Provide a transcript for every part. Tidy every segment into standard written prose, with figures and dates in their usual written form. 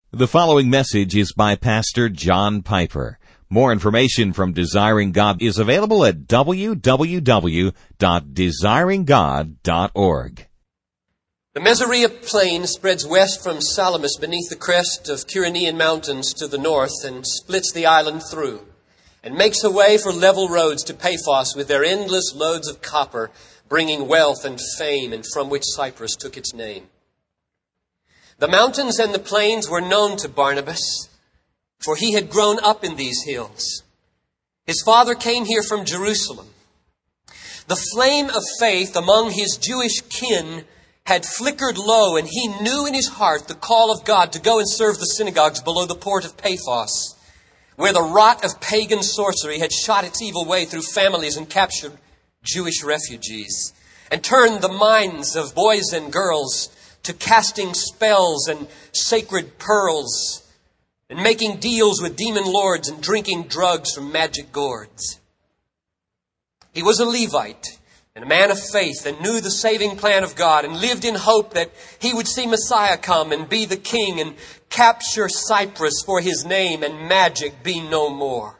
The following message is by Pastor John Piper. More information from Desiring God is available at www.desiringgod.org. The Mesorea Plain spreads west from Salamis beneath the crest of Kyrenian Mountains to the north and splits the island through and makes a way for level roads to Paphos with their endless loads of copper, bringing wealth and fame, and from which Cyprus took its name. The mountains and the plains were known to Barnabas, for he had grown up in these hills. His father came here from Jerusalem. The flame of faith among his Jewish kin had flickered low, and he knew in his heart the call of God to go and serve the synagogues below the port of Paphos, where the rot of pagan sorcery had shot its evil way through families and captured Jewish refugees, and turned the minds of boys and girls to casting spells and sacred pearls, and making deals with demon lords and drinking drugs from magic gourds. He was a Levite and a man of faith, and knew the saving plan of God, and lived in hope that he would see Messiah come and be the king and capture Cyprus for his name and magic be no more.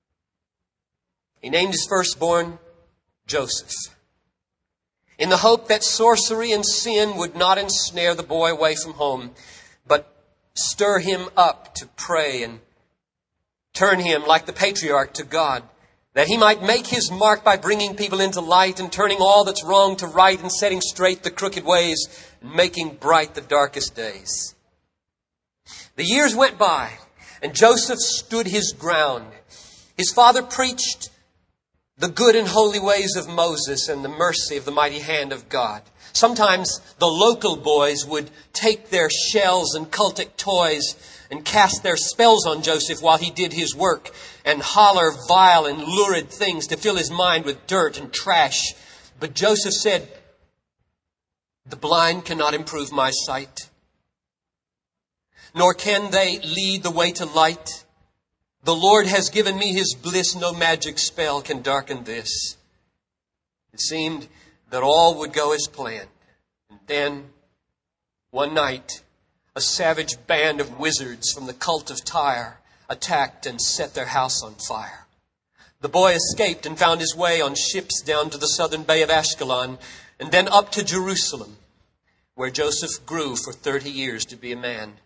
He named his firstborn Joseph, in the hope that sorcery and sin would not ensnare the boy away from home, but stir him up to pray and turn him, like the patriarch, to God, that he might make his mark by bringing people into light and turning all that's wrong to right and setting straight the crooked ways and making bright the darkest days. The years went by, and Joseph stood his ground. His father preached the good and holy ways of Moses and the mercy of the mighty hand of God. Sometimes the local boys would take their shells and cultic toys and cast their spells on Joseph while he did his work, and holler vile and lurid things to fill his mind with dirt and trash. But Joseph said, "The blind cannot improve my sight, nor can they lead the way to light. The Lord has given me his bliss. No magic spell can darken this." It seemed that all would go as planned. And then, one night, a savage band of wizards from the cult of Tyre attacked and set their house on fire. The boy escaped and found his way on ships down to the southern bay of Ashkelon, and then up to Jerusalem, where Joseph grew for 30 years to be a man.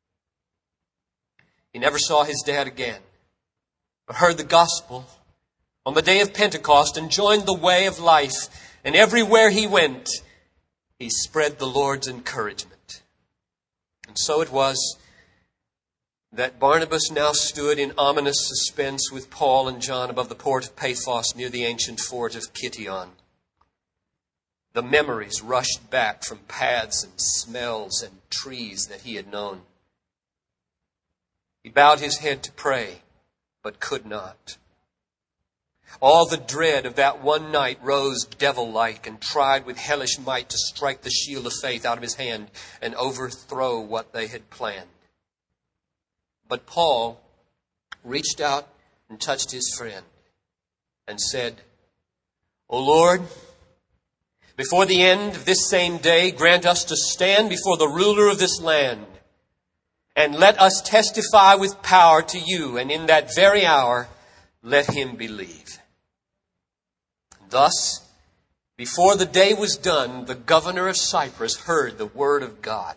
He never saw his dad again, but heard the gospel on the day of Pentecost and joined the way of life. And everywhere he went, he spread the Lord's encouragement. And so it was that Barnabas now stood in ominous suspense with Paul and John above the port of Paphos near the ancient fort of Kition. The memories rushed back from paths and smells and trees that he had known. He bowed his head to pray, but could not. All the dread of that one night rose devil-like and tried with hellish might to strike the shield of faith out of his hand and overthrow what they had planned. But Paul reached out and touched his friend and said, "O Lord, before the end of this same day, grant us to stand before the ruler of this land, and let us testify with power to you, and in that very hour, let him believe." Thus, before the day was done, the governor of Cyprus heard the word of God.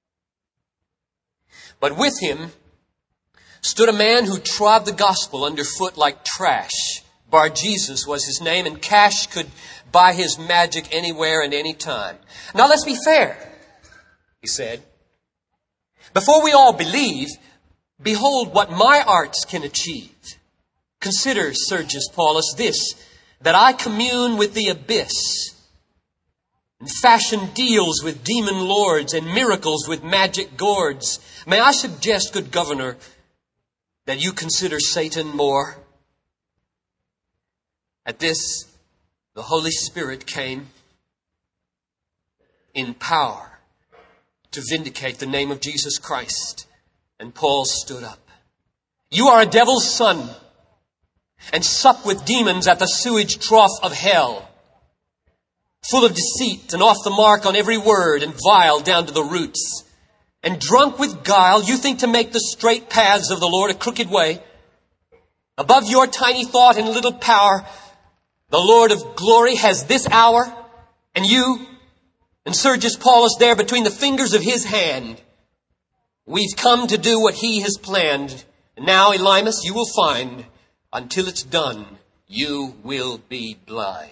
But with him stood a man who trod the gospel underfoot like trash. Bar-Jesus was his name, and cash could buy his magic anywhere and any time. "Now let's be fair," he said. "Before we all believe, behold what my arts can achieve. Consider, Sergius Paulus, this, that I commune with the abyss and fashion deals with demon lords and miracles with magic gourds. May I suggest, good governor, that you consider Satan more?" At this, the Holy Spirit came in power to vindicate the name of Jesus Christ. And Paul stood up. "You are a devil's son, and sup with demons at the sewage trough of hell, full of deceit and off the mark on every word and vile down to the roots. and drunk with guile, you think to make the straight paths of the Lord a crooked way. Above your tiny thought and little power, the Lord of glory has this hour, and you and Sergius Paulus there between the fingers of his hand. We've come to do what he has planned. And now, Elymas, you will find, until it's done, you will be blind.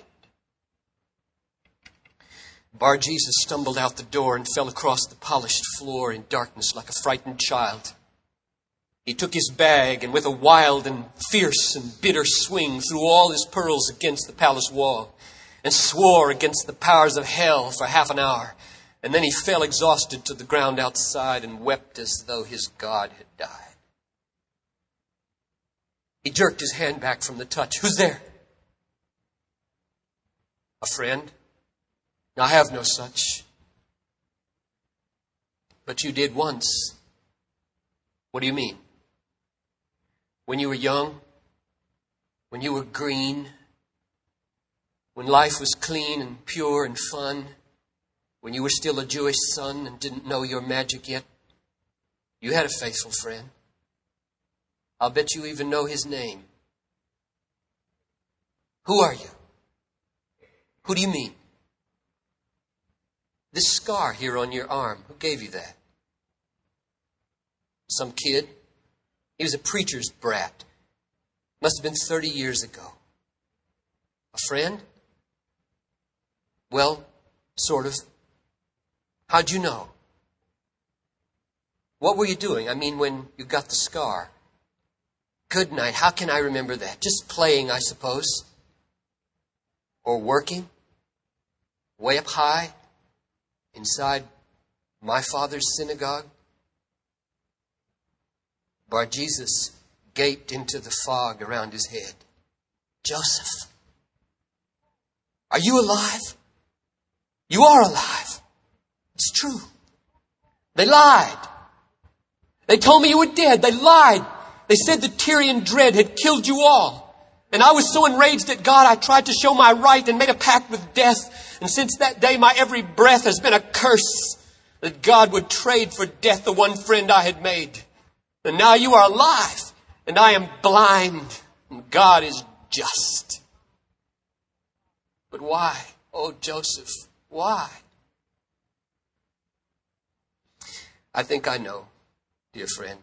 Bar-Jesus stumbled out the door and fell across the polished floor in darkness like a frightened child. He took his bag and with a wild and fierce and bitter swing threw all his pearls against the palace wall and swore against the powers of hell for half an hour. And then he fell exhausted to the ground outside and wept as though his God had died. He jerked his hand back from the touch. Who's there? A friend? I have no such. But you did once. What do you mean? When you were young, when you were green, when life was clean and pure and fun, when you were still a Jewish son and didn't know your magic yet, you had a faithful friend. I'll bet you even know his name. Who are you? Who do you mean? This scar here on your arm, who gave you that? Some kid. He was a preacher's brat. Must have been 30 years ago. A friend? Well, sort of. How'd you know? What were you doing? I mean, when you got the scar. Good night. How can I remember that? Just playing, I suppose. Or working. Way up high. Inside my father's synagogue. Bar-Jesus gaped into the fog around his head. Joseph, are you alive? You are alive. It's true. They lied. They told me you were dead. They lied. They said the Tyrian dread had killed you all. And I was so enraged at God, I tried to show my right and made a pact with death. And since that day, my every breath has been a curse that God would trade for death the one friend I had made. And now you are alive, and I am blind, and God is just. But why? Oh, Joseph, why? I think I know, dear friend.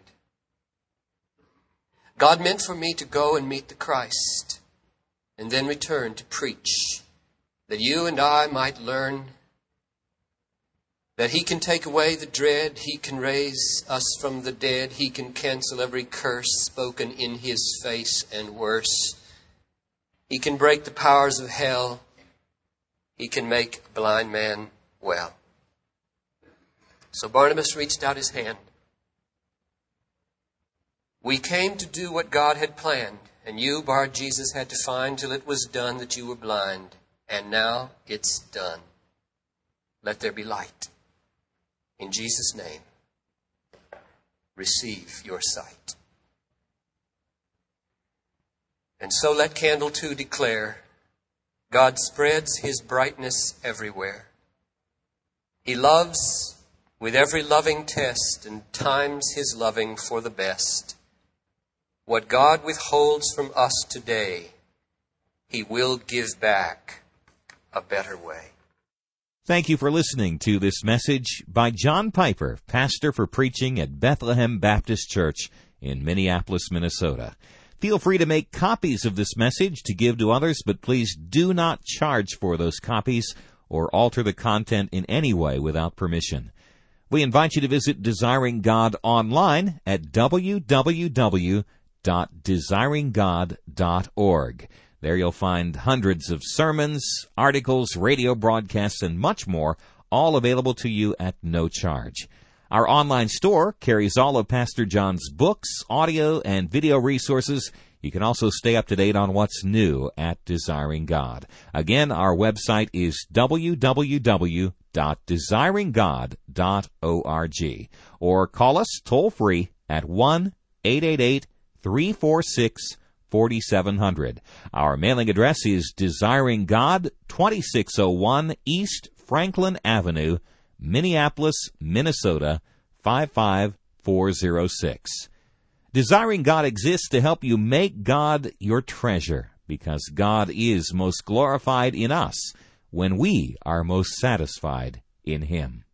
God meant for me to go and meet the Christ, and then return to preach, that you and I might learn that he can take away the dread, he can raise us from the dead, he can cancel every curse spoken in his face and worse. He can break the powers of hell, he can make a blind man well. So Barnabas reached out his hand. We came to do what God had planned, and you, Bar-Jesus, had to find till it was done that you were blind. And now it's done. Let there be light. In Jesus' name, receive your sight. And so let Candle 2 declare, God spreads his brightness everywhere. He loves with every loving test and times his loving for the best. What God withholds from us today, he will give back a better way. Thank you for listening to this message by John Piper, pastor for preaching at Bethlehem Baptist Church in Minneapolis, Minnesota. Feel free to make copies of this message to give to others, but please do not charge for those copies or alter the content in any way without permission. We invite you to visit Desiring God online at www.desiringgod.org. There you'll find hundreds of sermons, articles, radio broadcasts, and much more, all available to you at no charge. Our online store carries all of Pastor John's books, audio, and video resources. You can also stay up to date on what's new at Desiring God. Again, our website is www.desiringgod.org. Or call us toll-free at 1-888-346-4700. Our mailing address is Desiring God, 2601 East Franklin Avenue, Minneapolis, Minnesota, 55406. Desiring God exists to help you make God your treasure, because God is most glorified in us when we are most satisfied in Him.